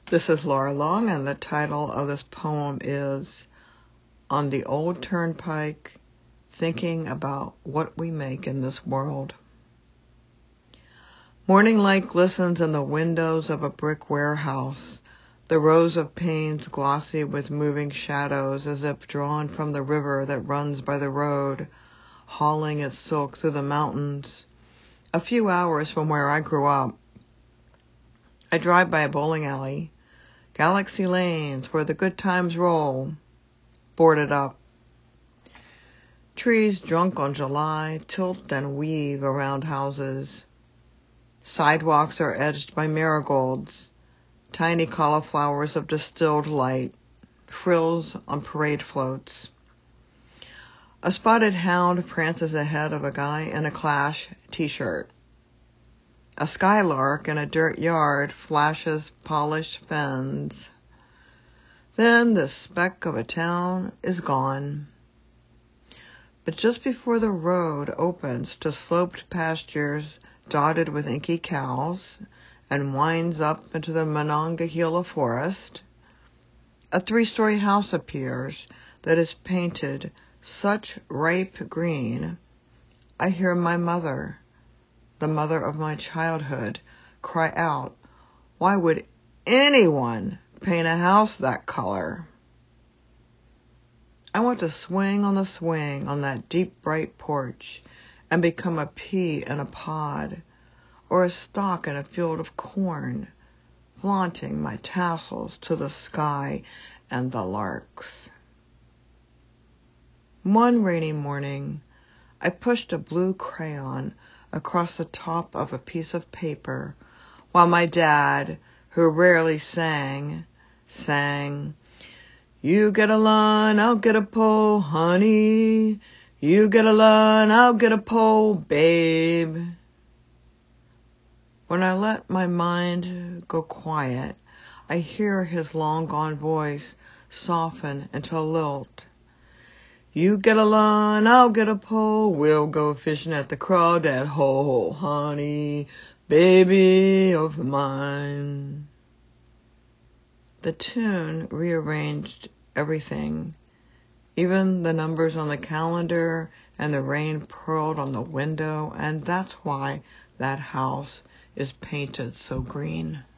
This is Laura Long, and the title of this poem is On the Old Turnpike, Thinking About What We Make in This World. Morning light glistens in the windows of a brick warehouse, the rows of panes glossy with moving shadows as if drawn from the river that runs by the road, hauling its silk through the mountains. A few hours from where I grew up, I drive by a bowling alley, Galaxy Lanes, where the good times roll, boarded up. Trees drunk on July tilt and weave around houses. Sidewalks are edged by marigolds, tiny cauliflowers of distilled light, frills on parade floats. A spotted hound prances ahead of a guy in a Clash t-shirt. A skylark in a dirt yard flashes polished fins. Then the speck of a town is gone. But just before the road opens to sloped pastures dotted with inky cows and winds up into the Monongahela forest, a 3-story house appears that is painted such ripe green, I hear my mother, the mother of my childhood, cry out, "Why would anyone paint a house that color?" I want to swing on the swing on that deep bright porch and become a pea in a pod or a stalk in a field of corn, flaunting my tassels to the sky and the larks. One rainy morning, I pushed a blue crayon across the top of a piece of paper while my dad, who rarely sang, "You get a line, I'll get a pole, honey. You get a line, I'll get a pole, babe." When I let my mind go quiet, I hear his long-gone voice soften into a lilt. "You get a line, I'll get a pole. We'll go fishing at the Crawdad Hole, honey, baby of mine." The tune rearranged everything, even the numbers on the calendar, and the rain purled on the window, and that's why that house is painted so green.